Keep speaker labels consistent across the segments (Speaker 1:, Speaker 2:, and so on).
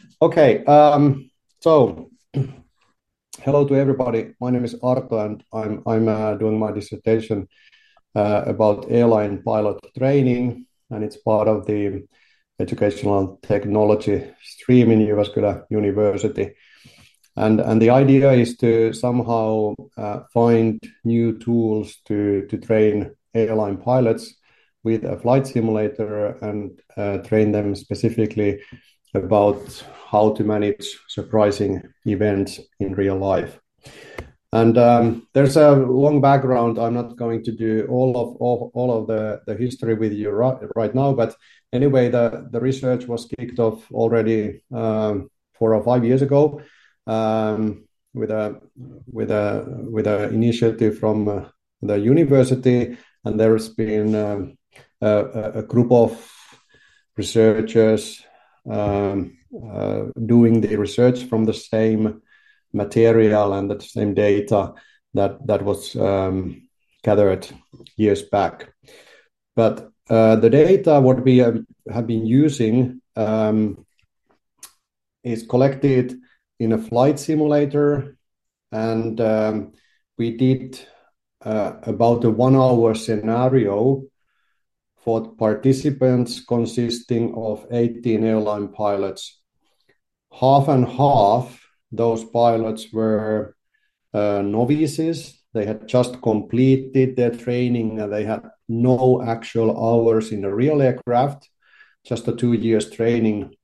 Speaker 1: Okay, so hello to everybody. My name is Arto, and I'm doing my dissertation about airline pilot training, and it's part of the educational technology stream in Jyväskylä University. And the idea is to somehow find new tools to train airline pilots with a flight simulator and train them specifically about how to manage surprising events in real life. And there's a long background. I'm not going to do all of the history with you right now, but anyway, the research was kicked off already 4 or 5 years ago with a initiative from the university, and there's been a group of researchers doing the research from the same material and the same data that was gathered years back. But the data what we have been using is collected in a flight simulator, and we did about a 1 hour scenario for participants consisting of 18 airline pilots. Half and half, those pilots were novices. They had just completed their training and they had no actual hours in a real aircraft, just a 2 years training.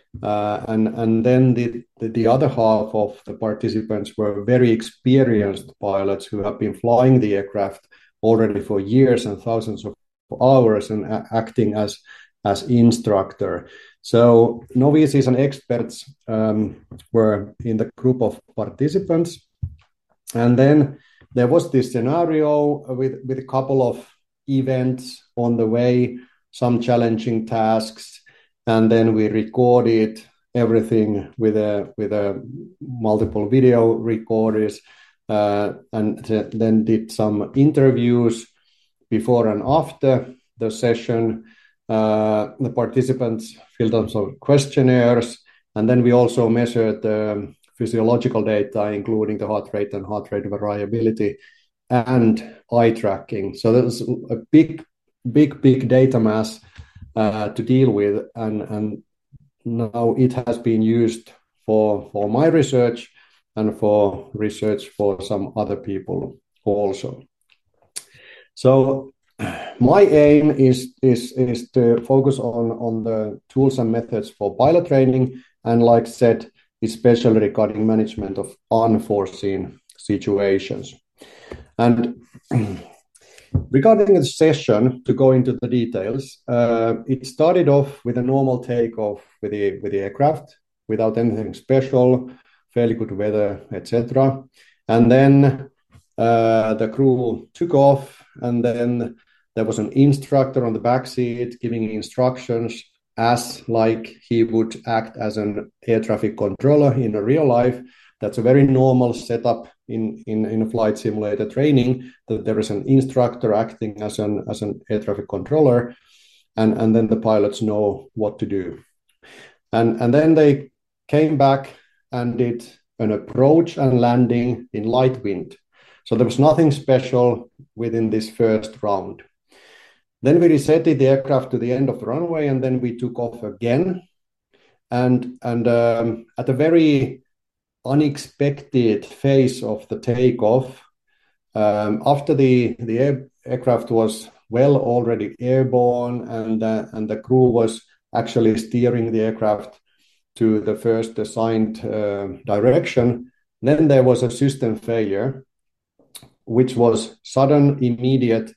Speaker 1: And then the other half of the participants were very experienced pilots who have been flying the aircraft already for years and thousands of hours and acting as instructor. So novices and experts were in the group of participants. And then there was this scenario with a couple of events on the way, some challenging tasks, and then we recorded everything with a multiple video recorders, and then did some interviews before and after the session. The participants filled out some questionnaires, and then we also measured the physiological data, including the heart rate and heart rate variability and eye tracking. So there's a big data mass to deal with, and now it has been used for my research and for research for some other people also. So my aim is to focus on the tools and methods for pilot training, and like I said, especially regarding management of unforeseen situations. And regarding the session, to go into the details, it started off with a normal takeoff with the aircraft, without anything special, fairly good weather, etc. And then the crew took off, and then there was an instructor on the back seat giving instructions as like he would act as an air traffic controller in a real life. That's a very normal setup in a flight simulator training, that there is an instructor acting as an air traffic controller, and then the pilots know what to do. And then they came back and did an approach and landing in light wind. So there was nothing special within this first round. Then we resetted the aircraft to the end of the runway, and then we took off again. And at a very unexpected phase of the takeoff, after the aircraft was well already airborne, and the crew was actually steering the aircraft to the first assigned direction, then there was a system failure, which was sudden, immediate,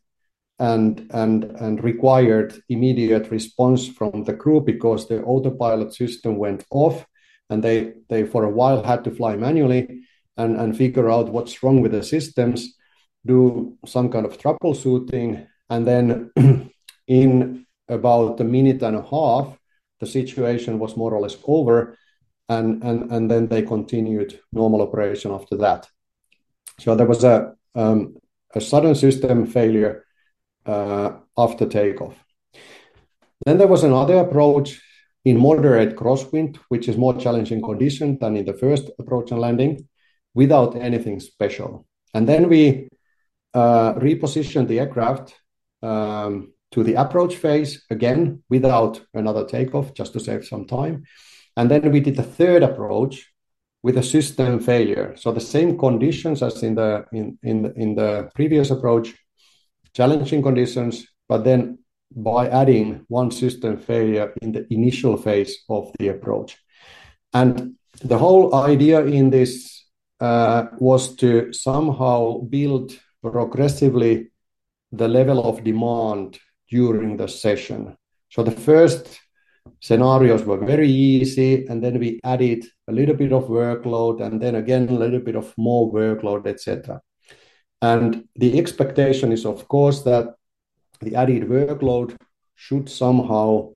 Speaker 1: and required immediate response from the crew, because the autopilot system went off, and they for a while had to fly manually and figure out what's wrong with the systems, do some kind of troubleshooting, and then in about a minute and a half, the situation was more or less over, and then they continued normal operation after that. So there was a sudden system failure after takeoff. Then there was another approach in moderate crosswind, which is more challenging condition than in the first approach and landing, without anything special. And then we repositioned the aircraft to the approach phase, again, without another takeoff, just to save some time. And then we did the third approach with a system failure. So the same conditions as in the previous approach, challenging conditions, but then by adding one system failure in the initial phase of the approach. And the whole idea in this was to somehow build progressively the level of demand during the session. So the first scenarios were very easy, and then we added a little bit of workload, and then again a little bit of more workload, etc. And the expectation is, of course, that the added workload should somehow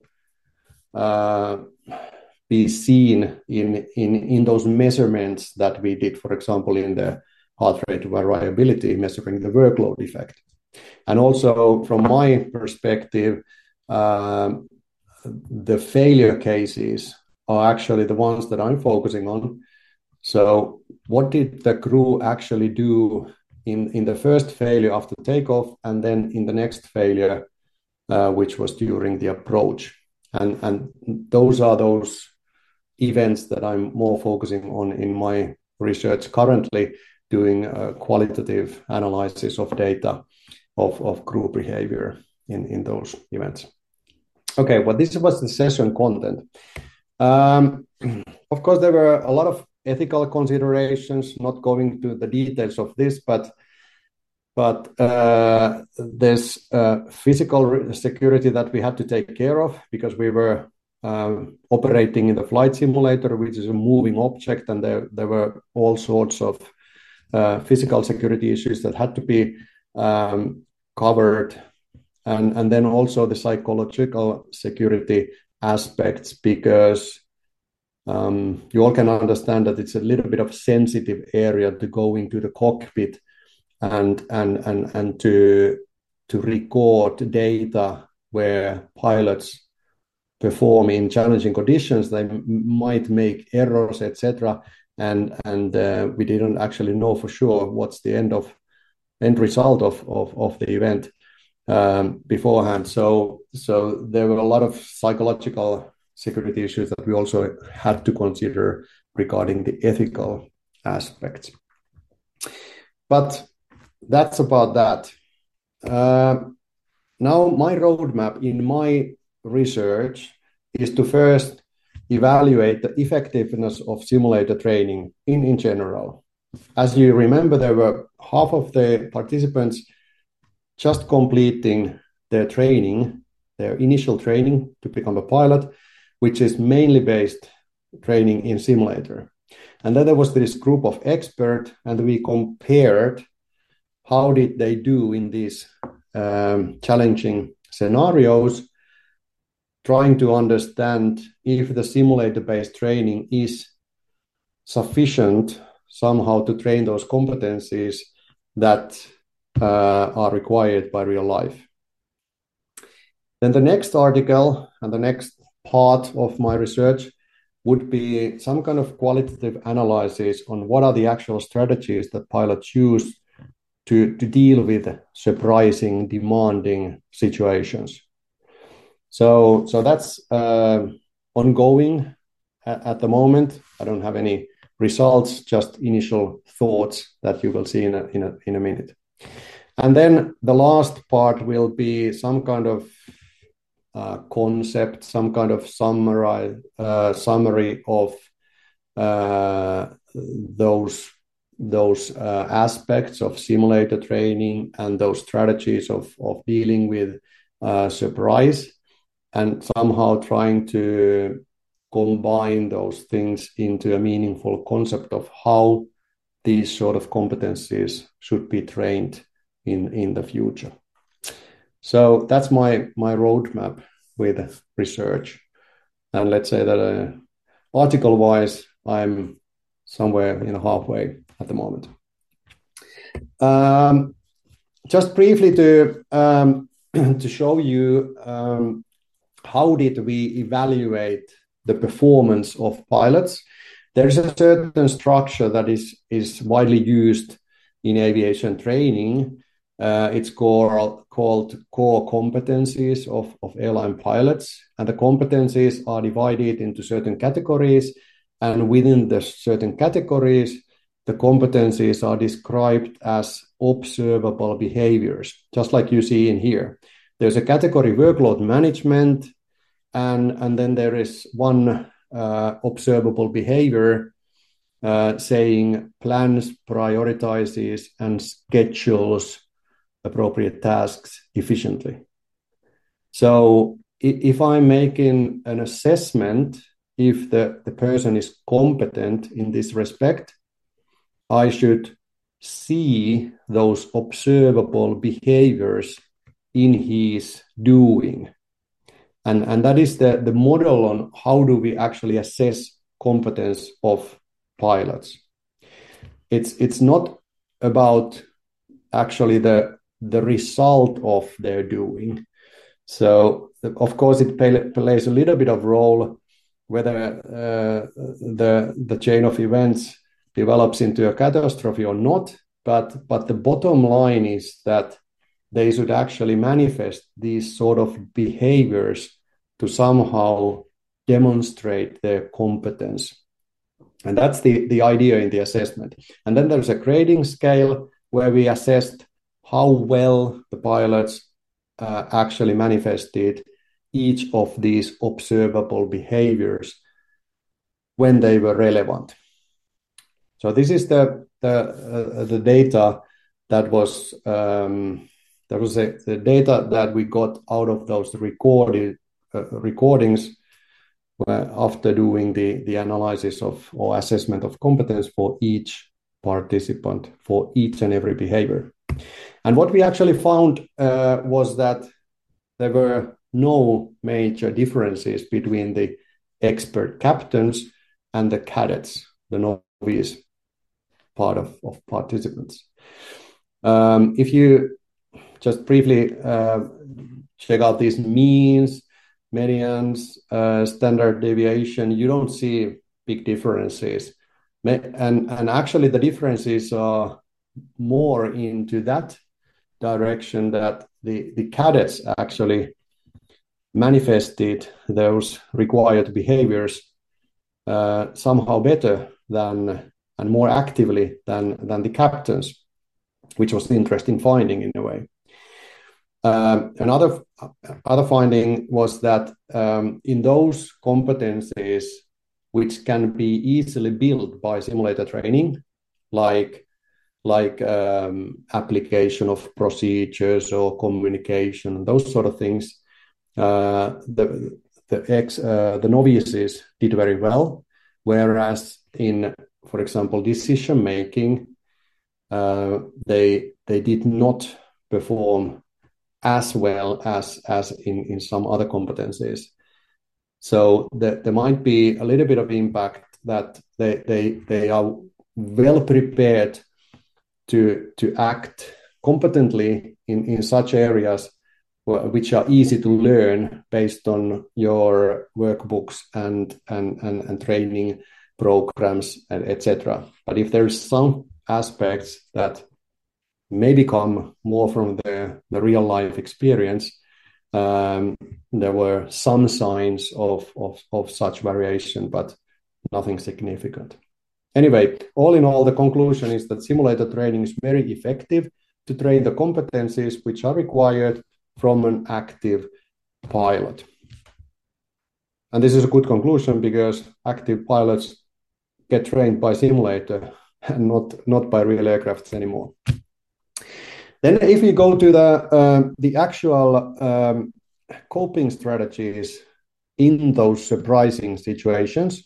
Speaker 1: be seen in those measurements that we did, for example, in the heart rate variability, measuring the workload effect. And also, from my perspective, the failure cases are actually the ones that I'm focusing on. So what did the crew actually do in the first failure after takeoff, and then in the next failure, which was during the approach? And those are those events that I'm more focusing on in my research currently, doing a qualitative analysis of data of crew behavior in those events. Okay, well, this was the session content. Of course, there were a lot of ethical considerations, not going to the details of this, but there's physical security that we had to take care of, because we were operating in the flight simulator, which is a moving object, and there were all sorts of physical security issues that had to be covered, and then also the psychological security aspects, because you all can understand that it's a little bit of sensitive area to go into the cockpit and to record data where pilots perform in challenging conditions. They might make errors, etc. And we didn't actually know for sure what's the end result of the event beforehand. So there were a lot of psychological security issues that we also had to consider regarding the ethical aspects. But that's about that. Now, my roadmap in my research is to first evaluate the effectiveness of simulator training in general. As you remember, there were half of the participants just completing their training, their initial training to become a pilot, which is mainly based training in simulator. And then there was this group of experts, and we compared how did they do in these challenging scenarios, trying to understand if the simulator-based training is sufficient somehow to train those competencies that are required by real life. Then the next article and the next part of my research would be some kind of qualitative analysis on what are the actual strategies that pilots use to deal with surprising, demanding situations. So that's ongoing at the moment. I don't have any results, just initial thoughts that you will see in a minute. And then the last part will be some kind of concept, some kind of summary of those aspects of simulator training and those strategies of dealing with surprise, and somehow trying to combine those things into a meaningful concept of how these sort of competencies should be trained in the future. So that's my roadmap with research. And let's say that article-wise, I'm somewhere halfway at the moment. Just briefly to show you how did we evaluate the performance of pilots? There's a certain structure that is widely used in aviation training. It's called core competencies of airline pilots, and the competencies are divided into certain categories, and within the certain categories, the competencies are described as observable behaviors, just like you see in here. There's a category workload management, and then there is one observable behavior saying plans, prioritizes, and schedules appropriate tasks efficiently. So if I'm making an assessment, if the person is competent in this respect, I should see those observable behaviors in his doing. And that is the model on how do we actually assess competence of pilots. It's not about actually the result of their doing. So of course it plays a little bit of role whether the chain of events develops into a catastrophe or not, but the bottom line is that they should actually manifest these sort of behaviors to somehow demonstrate their competence. And that's the idea in the assessment. And then there's a grading scale where we assessed how well the pilots actually manifested each of these observable behaviors when they were relevant. So this is the data that was the data that we got out of those recordings after doing the analysis of or assessment of competence for each participant for each and every behavior. And what we actually found was that there were no major differences between the expert captains and the cadets, the novice part of participants. If you just briefly check out these means, medians, standard deviation, you don't see big differences. And actually the differences are more into that direction that the cadets actually manifested those required behaviors somehow better than and more actively than the captains, which was an interesting finding in a way. Another finding was that in those competencies which can be easily built by simulator training, like application of procedures or communication, those sort of things, the novices did very well, whereas in, for example, decision making, they did not perform as well as in some other competencies. So there might be a little bit of impact that they are well prepared to act competently in such areas which are easy to learn based on your workbooks and training programs, etc. But if there's some aspects that maybe come more from the real life experience, there were some signs of such variation, but nothing significant. Anyway, all in all, the conclusion is that simulator training is very effective to train the competencies which are required from an active pilot. And this is a good conclusion because active pilots get trained by simulator and not by real aircrafts anymore. Then if we go to the actual coping strategies in those surprising situations,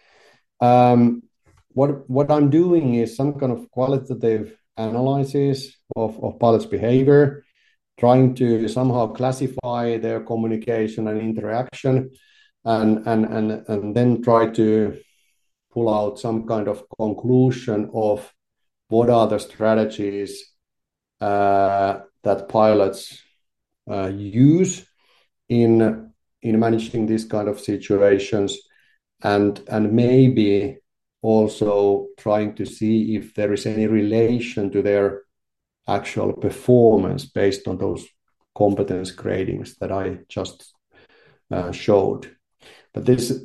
Speaker 1: what I'm doing is some kind of qualitative analysis of pilots' behavior, trying to somehow classify their communication and interaction, and then try to pull out some kind of conclusion of what are the strategies that pilots use in in managing these kind of situations, and maybe also trying to see if there is any relation to their actual performance based on those competence gradings that I just showed. But there's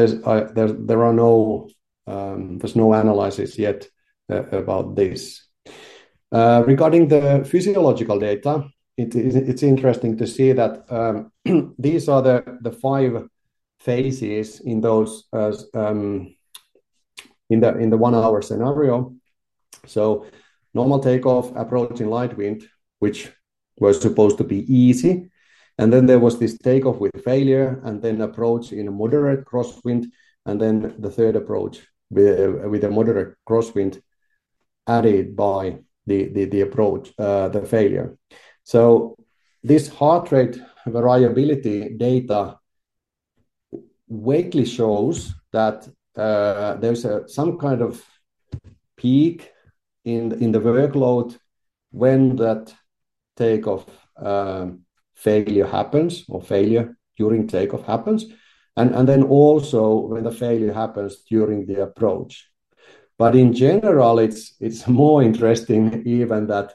Speaker 1: no analysis yet about this. Regarding the physiological data, it's interesting to see that these are the 5 phases in those in the 1 hour scenario. So normal takeoff, approach in light wind, which was supposed to be easy. And then there was this takeoff with failure, and then approach in a moderate crosswind, and then the third approach with a moderate crosswind added by the approach, the failure. So this heart rate variability data vaguely shows that there's some kind of peak in the workload when that takeoff failure happens, or failure during takeoff happens, and then also when the failure happens during the approach. But in general, it's more interesting even that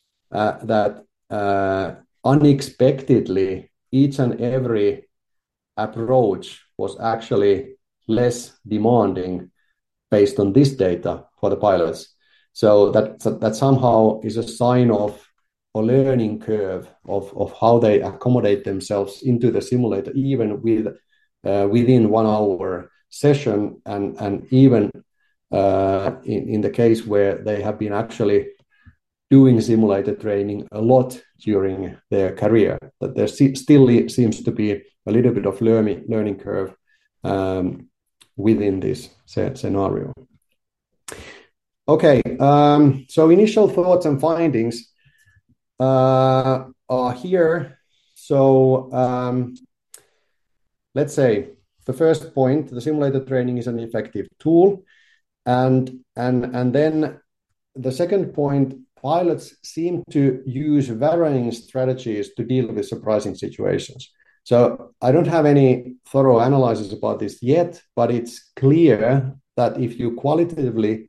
Speaker 1: unexpectedly each and every approach was actually less demanding based on this data for the pilots. So that somehow is a sign of a learning curve of how they accommodate themselves into the simulator, even within 1 hour session, and even in the case where they have been actually doing simulator training a lot during their career, that there still seems to be a little bit of learning curve within this scenario. Okay, so initial thoughts and findings are here. So let's say the first point: the simulator training is an effective tool, and then the second point: pilots seem to use varying strategies to deal with surprising situations. So I don't have any thorough analysis about this yet, but it's clear that if you qualitatively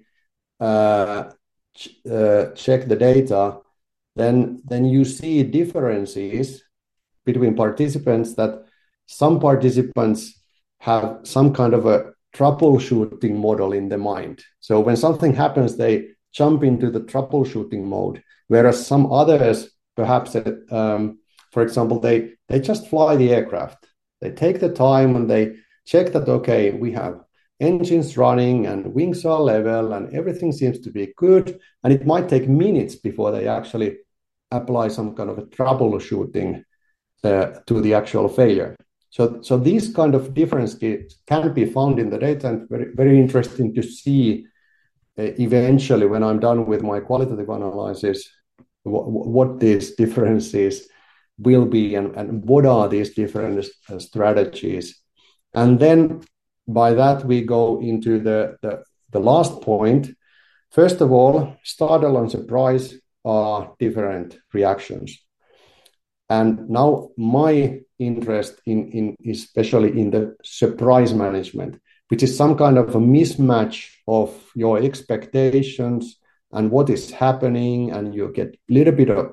Speaker 1: check the data, then you see differences between participants, that some participants have some kind of a troubleshooting model in the mind. So when something happens, they jump into the troubleshooting mode, whereas some others, perhaps, for example, they just fly the aircraft. They take the time and they check that, okay, we have engines running and wings are level and everything seems to be good. And it might take minutes before they actually apply some kind of a troubleshooting to the actual failure. So these kind of differences can be found in the data, and very, very interesting to see eventually when I'm done with my qualitative analysis, what these differences will be and what are these different strategies. And then by that, we go into the last point. First of all, startle and surprise are different reactions. And now my interest in especially in the surprise management, which is some kind of a mismatch of your expectations and what is happening, and you get a little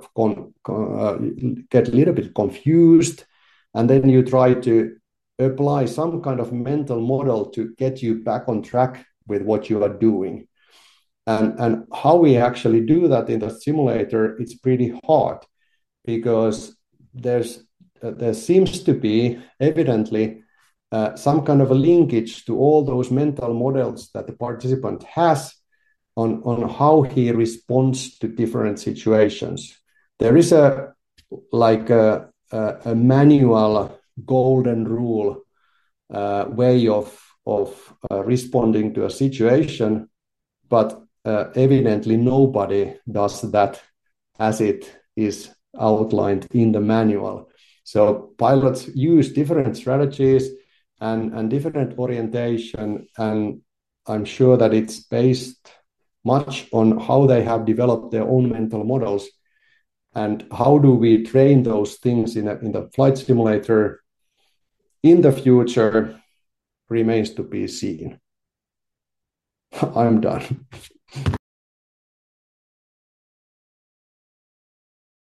Speaker 1: bit confused, and then you try to apply some kind of mental model to get you back on track with what you are doing. And how we actually do that in the simulator, it's pretty hard, because there seems to be evidently some kind of a linkage to all those mental models that the participant has on how he responds to different situations. There is a manual golden rule way of responding to a situation, but evidently nobody does that as it is outlined in the manual. So pilots use different strategies and different orientation, and I'm sure that it's based much on how they have developed their own mental models, and how do we train those things in the flight simulator. in the future remains to be seen. I'm done.